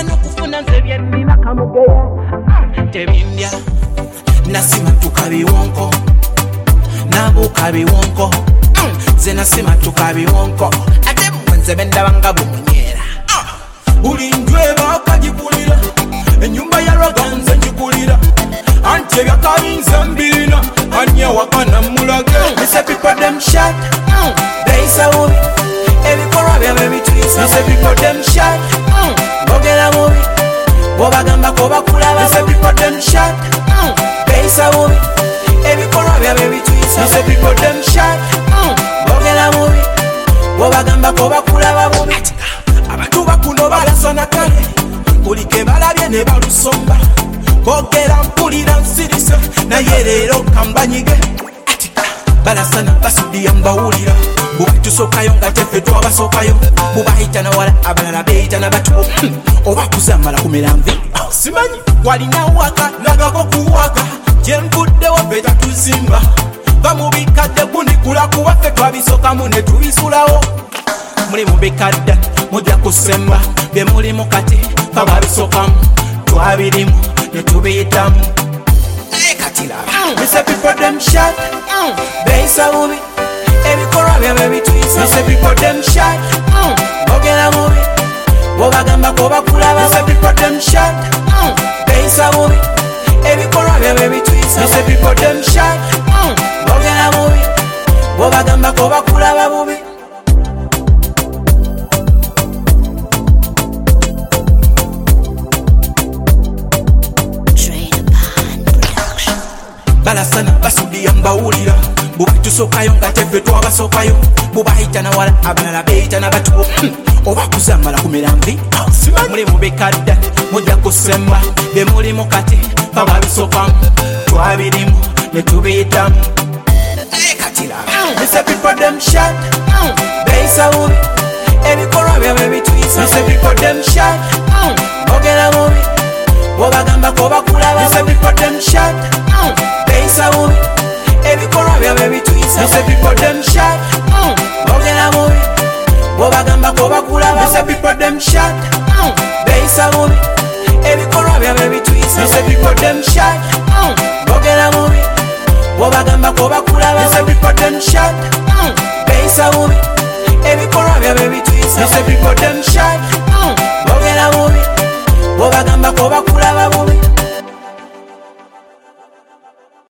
no kufuna nze byenina kamugeya tebimbya nasima tukabiwonko nabuka biwonko nze nasima tukabiwonko ate mwenze bendabanga bumunyera buli njwe bakagigulira enyumba ya Raganze njigulira anti ebyakabinza mbirina anya wakana mulage mise people them shot they say wubi ebikorwa byabe bitwisa mise people them shot bogera mubi bobagamba ko bakulaba mise people them shot they say wubi ebikorwa byabe bitwisa mise people them shot bogera mubi bobagamba ko bakulaba bubi abantu bakuno balasana kale kulike balabye ne balusomba bogera mpulira nsirisa naye leero kambanyige balasana basudiya mbawulira bubitusokayo nga teffe twabasokayo bubahita na wala abalala beeyita na batu oba kuzamala kumera nvi simanyi walina waka lagako kuwaka gyembuddewo ffe tatuzimba bamubikadde gunikula kuwaffe twabisokamu ne tubisulawo muli mubikadde mujja kusemba bye mulimu kati bababisokamu twabirimu ne tubiyitamu mise people them shot beisa bubi ebikorwa byabe bitwisa mise people them shot bogera mubi bobagamba ko bakulaba mise people them shot beisa bubi ebikorwa byabe bitwisa mise people them shot bogera mubi bobagamba ko bakulaba bubi balasana basudiya mbawulira bubitusokayo nga teffe twabasokayo bubahita na wala abalala beeyita na batu oba kuzamala kumera nvi muli mubikadde mujja kusemba bye mulimu kati bababisokamu twabirimu ne tubiyitamu mise people them shot beisa bubi ebikorwa byabe bitwisa mise people them shot bogera mubi bobagamba ko bakulaba mise people them shot beisa bubi ebikorwa byabe bitwisa mise people them shot bogera mubi bobagamba ko bakulaba mise people them shot beisa bubi ebikorwa byabe bitwisa mise people them shot bogera mubi bobagamba ko bakulaba mise people them shot beisa bubi ebikorwa byabe bitwisa mise people them shot bogera mubi bobagamba ko bakulaba bubi